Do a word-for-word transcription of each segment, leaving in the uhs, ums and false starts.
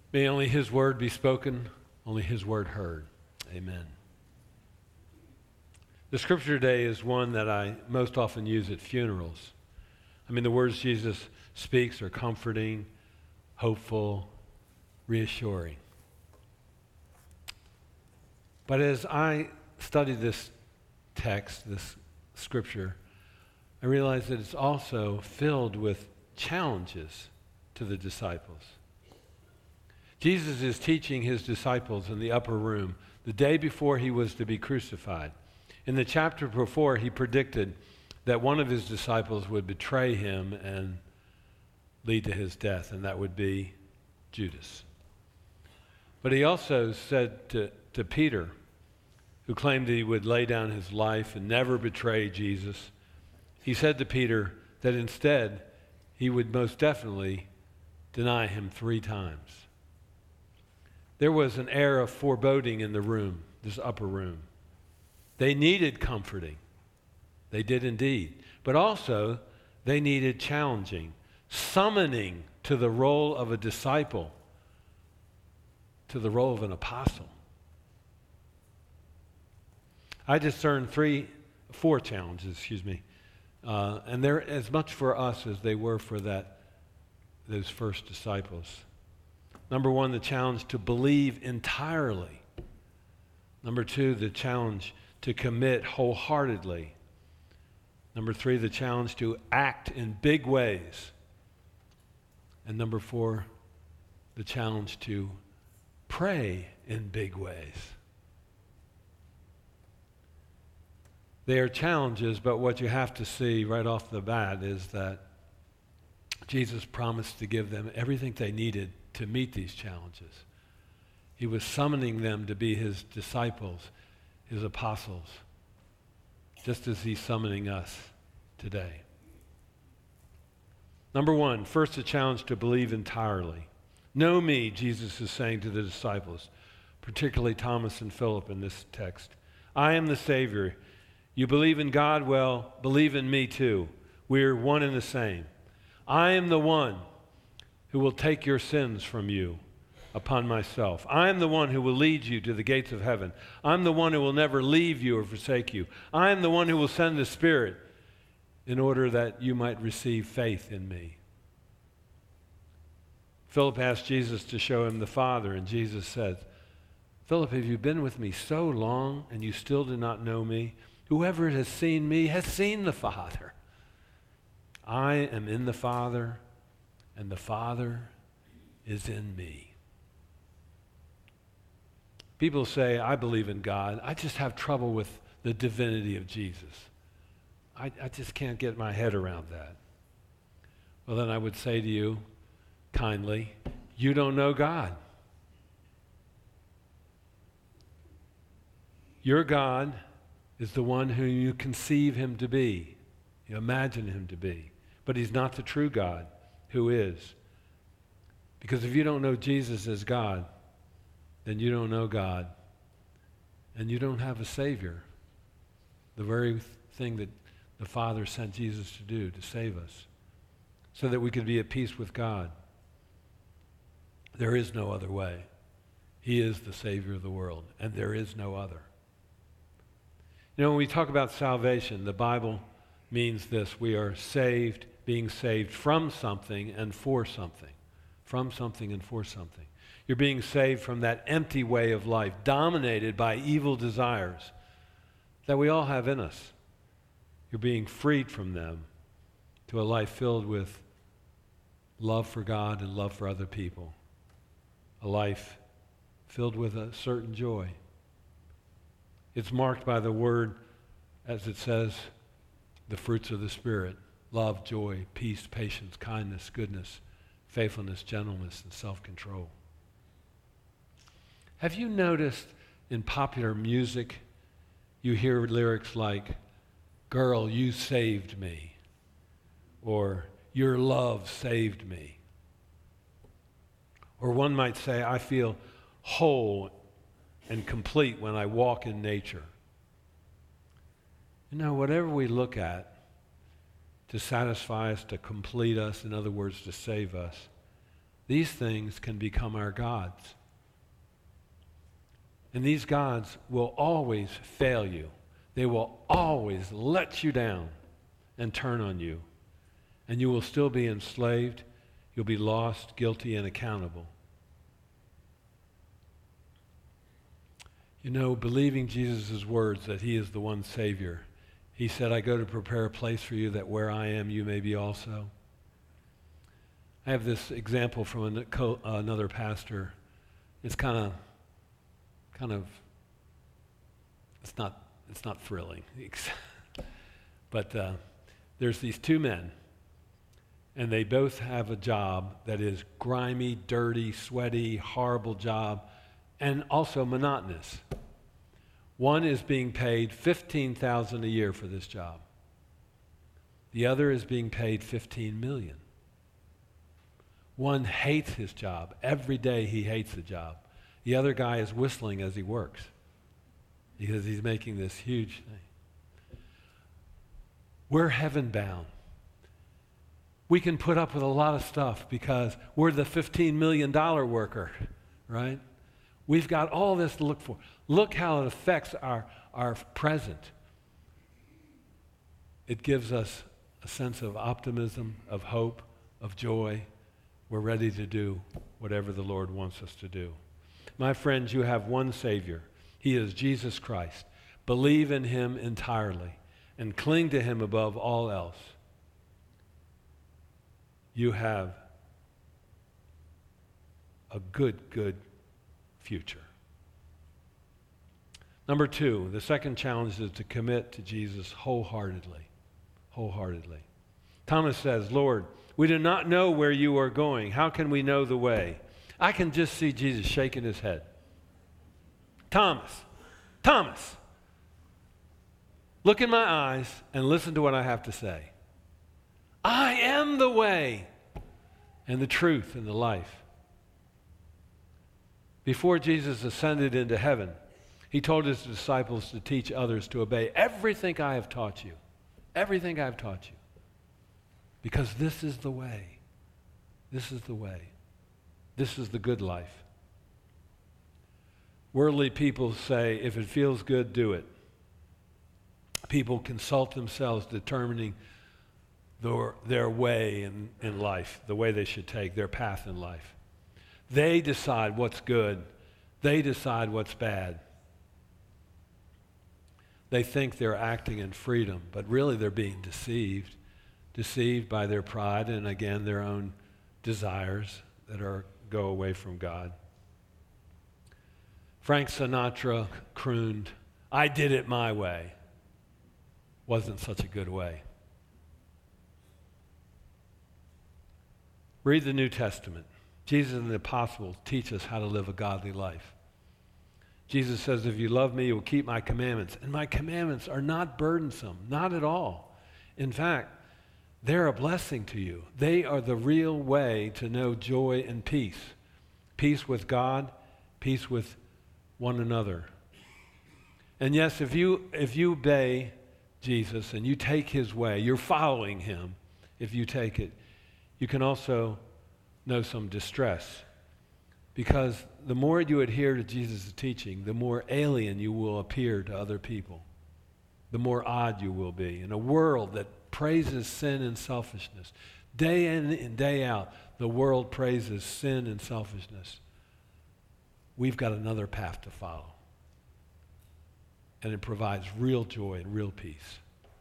May only his word be spoken, only his word heard. Amen. The scripture today is one that I most often use at funerals. I mean, the words Jesus speaks are comforting, hopeful, reassuring. But as I study this text, this scripture, I realize that it's also filled with challenges to the disciples. Jesus is teaching his disciples in the upper room the day before he was to be crucified. In the chapter before, he predicted that one of his disciples would betray him and lead to his death, and that would be Judas. But he also said to, to Peter, who claimed that he would lay down his life and never betray Jesus, he said to Peter that instead he would most definitely deny him three times. There was an air of foreboding in the room, this upper room. They needed comforting. They did indeed. But also, they needed challenging, summoning to the role of a disciple, to the role of an apostle. I discern three, four challenges, excuse me, uh, and they're as much for us as they were for that those first disciples. Number one, the challenge to believe entirely. Number two, the challenge to commit wholeheartedly. Number three, the challenge to act in big ways. And number four, the challenge to pray in big ways. They are challenges, but what you have to see right off the bat is that Jesus promised to give them everything they needed to meet these challenges. He was summoning them to be his disciples, his apostles, just as he's summoning us today. Number one, first a challenge to believe entirely. Know me, Jesus is saying to the disciples, particularly Thomas and Philip in this text. I am the Savior. You believe in God, well, believe in me too. We're one and the same. I am the one who will take your sins from you upon myself. I am the one who will lead you to the gates of heaven. I'm the one who will never leave you or forsake you. I am the one who will send the Spirit in order that you might receive faith in me. Philip asked Jesus to show him the Father, and Jesus said, Philip, have you been with me so long and you still do not know me? Whoever has seen me has seen the Father. I am in the Father, and the Father is in me. People say, I believe in God. I just have trouble with the divinity of Jesus. I, I just can't get my head around that. Well, then I would say to you, kindly, you don't know God. Your God is the one who you conceive him to be, you imagine him to be. But he's not the true God, who is. Because if you don't know Jesus as God, then you don't know God, and you don't have a Savior, the very thing that the Father sent Jesus to do, to save us, so that we could be at peace with God. There is no other way. He is the Savior of the world, and there is no other. You know, when we talk about salvation, the Bible means this. We are saved, being saved from something and for something. From something and for something. You're being saved from that empty way of life, dominated by evil desires that we all have in us. You're being freed from them to a life filled with love for God and love for other people. A life filled with a certain joy. It's marked by the word, as it says, the fruits of the Spirit: love, joy, peace, patience, kindness, goodness, faithfulness, gentleness, and self-control. Have you noticed in popular music, you hear lyrics like, "Girl, you saved me," or "Your love saved me"? Or one might say, "I feel whole and complete when I walk in nature." You know, whatever we look at to satisfy us, to complete us, in other words, to save us, these things can become our gods. And these gods will always fail you. They will always let you down and turn on you. And you will still be enslaved. You'll be lost, guilty, and accountable. You know, believing Jesus' words that he is the one Savior. He said, I go to prepare a place for you that where I am, you may be also. I have this example from another pastor. It's kind of, kind of, it's not, it's not thrilling. But uh, there's these two men, and they both have a job that is grimy, dirty, sweaty, horrible job, and also monotonous. One is being paid fifteen thousand dollars a year for this job. The other is being paid fifteen million dollars. One hates his job. Every day he hates the job. The other guy is whistling as he works because he's making this huge thing. We're heaven bound. We can put up with a lot of stuff because we're the fifteen million dollars worker, right? We've got all this to look for. Look how it affects our, our present. It gives us a sense of optimism, of hope, of joy. We're ready to do whatever the Lord wants us to do. My friends, you have one Savior. He is Jesus Christ. Believe in him entirely and cling to him above all else. You have a good, good future. Number two, the second challenge is to commit to Jesus wholeheartedly. Wholeheartedly. Thomas says, Lord, we do not know where you are going. How can we know the way? I can just see Jesus shaking his head. Thomas, Thomas, look in my eyes and listen to what I have to say. I am the way and the truth and the life. Before Jesus ascended into heaven, he told his disciples to teach others to obey everything I have taught you. Everything I have taught you. Because this is the way. This is the way. This is the good life. Worldly people say, if it feels good, do it. People consult themselves determining their, their way in, in life, the way they should take, their path in life. They decide what's good. They decide what's bad. They think they're acting in freedom, but really they're being deceived. Deceived by their pride and, again, their own desires that are go away from God. Frank Sinatra crooned, I did it my way. Wasn't such a good way. Read the New Testament. Jesus and the apostles teach us how to live a godly life. Jesus says, if you love me, you will keep my commandments. And my commandments are not burdensome, not at all. In fact, they're a blessing to you. They are the real way to know joy and peace. Peace with God, peace with one another. And yes, if you if you obey Jesus and you take his way, you're following him. If you take it, you can also know some distress. Because the more you adhere to Jesus' teaching, the more alien you will appear to other people. The more odd you will be. In a world that praises sin and selfishness. Day in and day out, the world praises sin and selfishness. We've got another path to follow. And it provides real joy and real peace.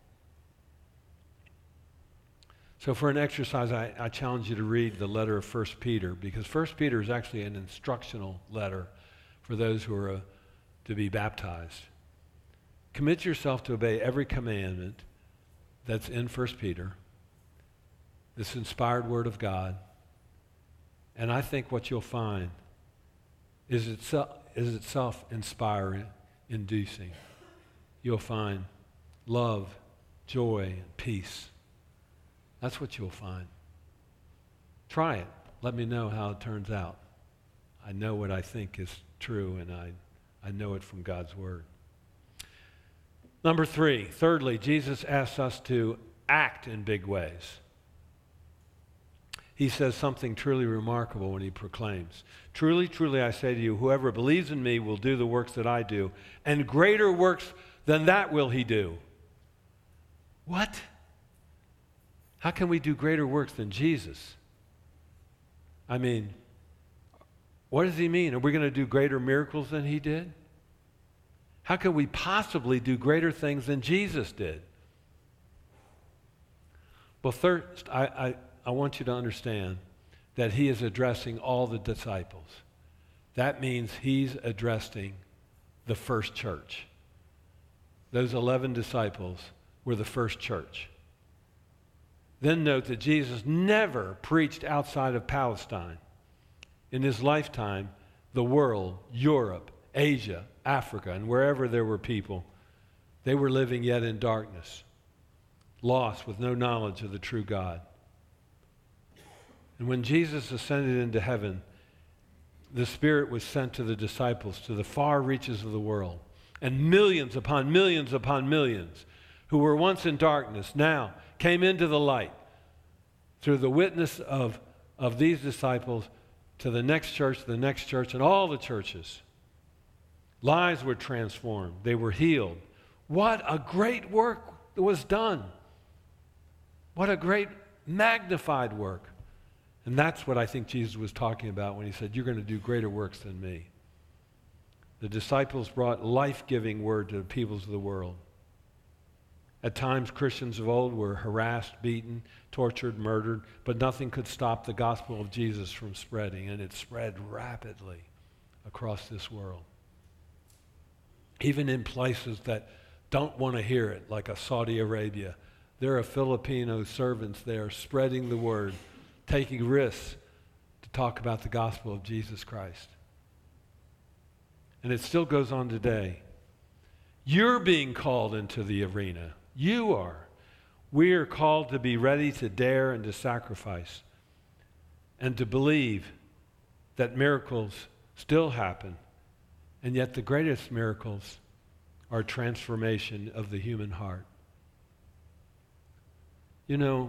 So for an exercise, I, I challenge you to read the letter of First Peter, because First Peter is actually an instructional letter for those who are uh, to be baptized. Commit yourself to obey every commandment that's in First Peter, this inspired word of God. And I think what you'll find is, itself, is itself inspiring, inducing. You'll find love, joy, and peace. That's what you'll find. Try it. Let me know how it turns out. I know what I think is true, and I, I know it from God's word. Number three, thirdly, Jesus asks us to act in big ways. he says something truly remarkable when he proclaims, "Truly, truly, I say to you, whoever believes in me will do the works that I do, and greater works than that will he do." What? How can we do greater works than Jesus? I mean, what does he mean? Are we going to do greater miracles than he did? How can we possibly do greater things than Jesus did? Well, first, I, I, I want you to understand that he is addressing all the disciples. That means he's addressing the first church. Those eleven disciples were the first church. Then note that Jesus never preached outside of Palestine. In his lifetime, the world, Europe, Asia, Africa, and wherever there were people, they were living yet in darkness, lost with no knowledge of the true God. And when Jesus ascended into heaven, the Spirit was sent to the disciples to the far reaches of the world. And millions upon millions upon millions who were once in darkness now came into the light through the witness of, of these disciples to the next church, the next church, and all the churches. Lives were transformed. They were healed. What a great work was done. What a great magnified work. And that's what I think Jesus was talking about when he said, "You're going to do greater works than me." The disciples brought life-giving word to the peoples of the world. At times, Christians of old were harassed, beaten, tortured, murdered, but nothing could stop the gospel of Jesus from spreading, and it spread rapidly across this world. Even in places that don't want to hear it, like a Saudi Arabia, there are Filipino servants there spreading the word, taking risks to talk about the gospel of Jesus Christ. And it still goes on today. You're being called into the arena. You are. We are called to be ready to dare and to sacrifice and to believe that miracles still happen. And yet the greatest miracles are transformation of the human heart. You know,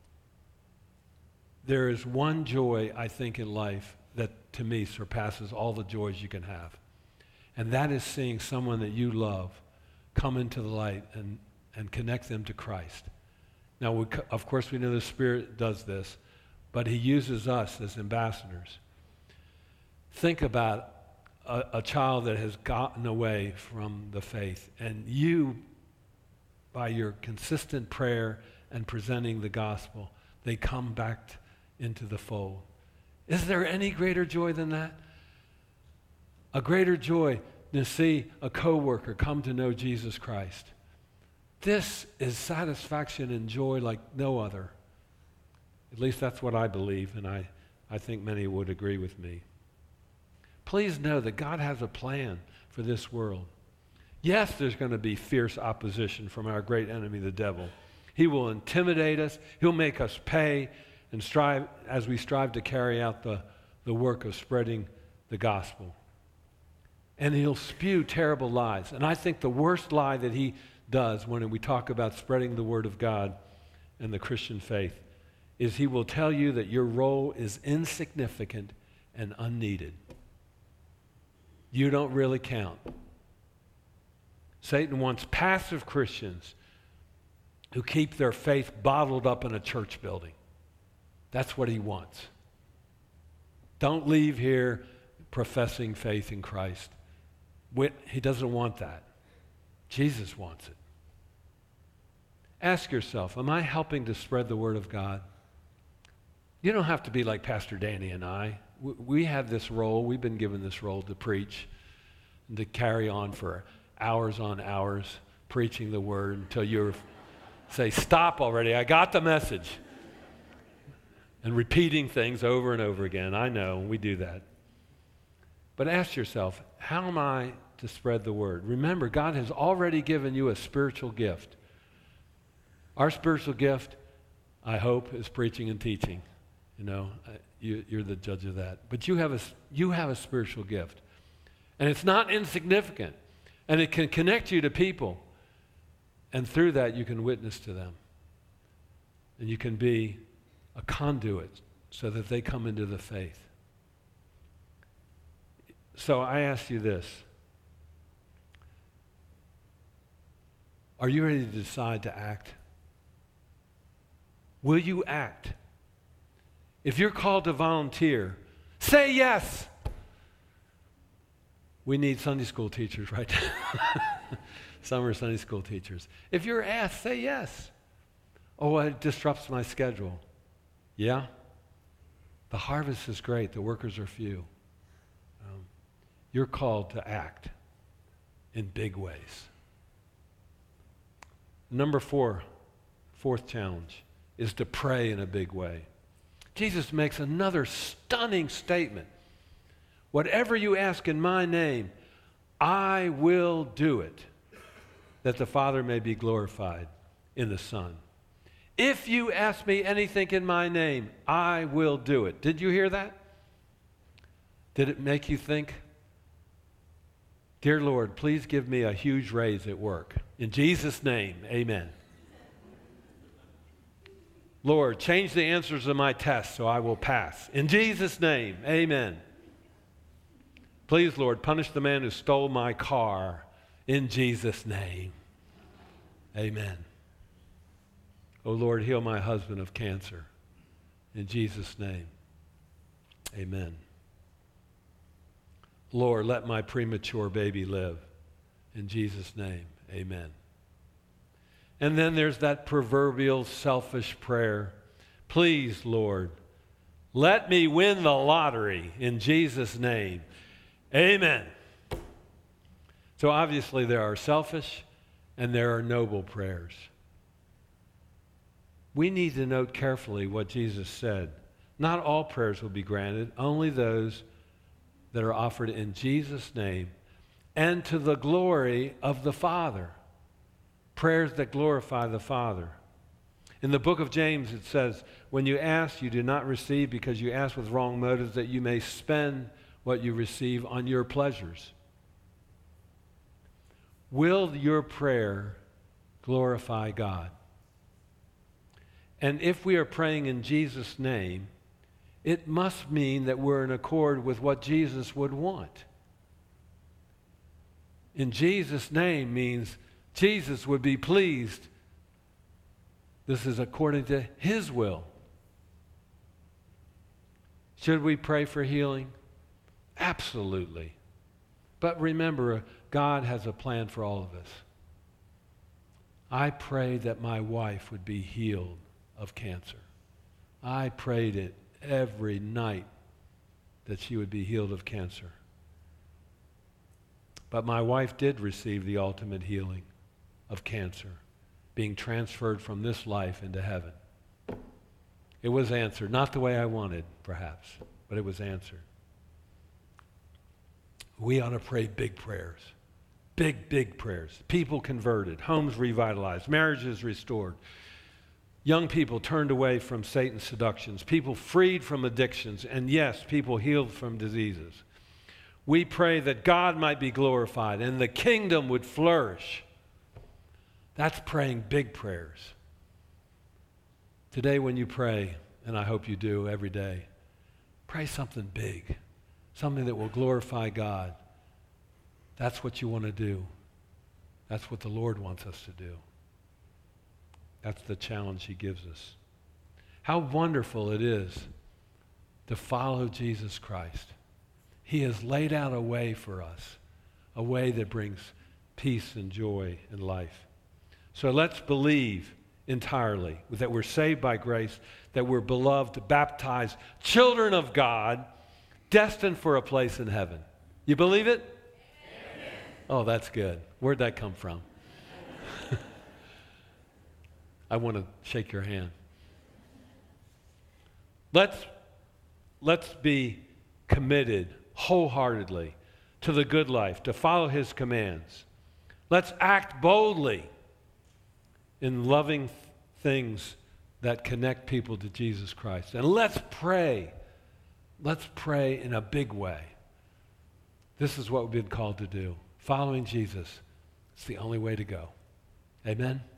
there is one joy, I think, in life that to me surpasses all the joys you can have. And that is seeing someone that you love come into the light and, and connect them to Christ. Now, we, of course, we know the Spirit does this, but he uses us as ambassadors. Think about a, a child that has gotten away from the faith, and you, by your consistent prayer and presenting the gospel, they come back t- into the fold. Is there any greater joy than that? A greater joy than to see a coworker come to know Jesus Christ. This is satisfaction and joy like no other. At least that's what I believe, and I, I think many would agree with me. Please know that God has a plan for this world. Yes, there's going to be fierce opposition from our great enemy, the devil. He will intimidate us. He'll make us pay and strive as we strive to carry out the, the work of spreading the gospel. And he'll spew terrible lies. And I think the worst lie that he does when we talk about spreading the word of God and the Christian faith is he will tell you that your role is insignificant and unneeded. You don't really count. Satan wants passive Christians who keep their faith bottled up in a church building. That's what he wants. Don't leave here professing faith in Christ. He doesn't want that. Jesus wants it. Ask yourself, am I helping to spread the word of God? You don't have to be like Pastor Danny and I. We have this role, we've been given this role to preach and to carry on for hours on hours, preaching the word until you say, stop already, I got the message. And repeating things over and over again. I know, we do that. But ask yourself, how am I to spread the word? Remember, God has already given you a spiritual gift. Our spiritual gift, I hope, is preaching and teaching. You know, you, you're the judge of that. But you have a, you have a spiritual gift. And it's not insignificant. And it can connect you to people. And through that, you can witness to them. And you can be a conduit so that they come into the faith. So I ask you this. Are you ready to decide to act? Will you act? If you're called to volunteer, say yes. We need Sunday school teachers right now. Some are Sunday school teachers. If you're asked, say yes. Oh, it disrupts my schedule. Yeah? The harvest is great. The workers are few. Um, you're called to act in big ways. Number four, fourth challenge, is to pray in a big way. Jesus makes another stunning statement. Whatever you ask in my name, I will do it, that the Father may be glorified in the Son. If you ask me anything in my name, I will do it. Did you hear that? Did it make you think? Dear Lord, please give me a huge raise at work. In Jesus' name, amen. Lord, change the answers of my tests so I will pass. In Jesus' name, amen. Please, Lord, punish the man who stole my car. In Jesus' name, amen. Oh, Lord, heal my husband of cancer. In Jesus' name, amen. Lord, let my premature baby live. In Jesus' name, amen. And then there's that proverbial selfish prayer. Please, Lord, let me win the lottery. In Jesus' name, amen. So obviously there are selfish and there are noble prayers. We need to note carefully what Jesus said. Not all prayers will be granted, only those that are offered in Jesus' name and to the glory of the Father. Prayers that glorify the Father. In the book of James it says, when you ask, you do not receive because you ask with wrong motives, that you may spend what you receive on your pleasures. Will your prayer glorify God? And if we are praying in Jesus' name, it must mean that we're in accord with what Jesus would want. In Jesus' name means Jesus would be pleased. This is according to his will. Should we pray for healing? Absolutely. But remember, God has a plan for all of us. I prayed that my wife would be healed of cancer. I prayed it every night that she would be healed of cancer. But my wife did receive the ultimate healing of cancer, being transferred from this life into heaven. It was answered, not the way I wanted, perhaps, but it was answered. We ought to pray big prayers. Big, big prayers. People converted, homes revitalized, marriages restored, young people turned away from Satan's seductions, people freed from addictions, and yes, people healed from diseases. We pray that God might be glorified and the kingdom would flourish. That's praying big prayers. Today when you pray, and I hope you do every day, pray something big, something that will glorify God. That's what you want to do. That's what the Lord wants us to do. That's the challenge he gives us. How wonderful it is to follow Jesus Christ. He has laid out a way for us, a way that brings peace and joy in life. So let's believe entirely that we're saved by grace, that we're beloved, baptized, children of God, destined for a place in heaven. You believe it? Amen. Oh, that's good. Where'd that come from? I want to shake your hand. Let's, let's be committed wholeheartedly to the good life, to follow his commands. Let's act boldly in loving th- things that connect people to Jesus Christ. And let's pray. Let's pray in a big way. This is what we've been called to do. Following Jesus is the only way to go. Amen?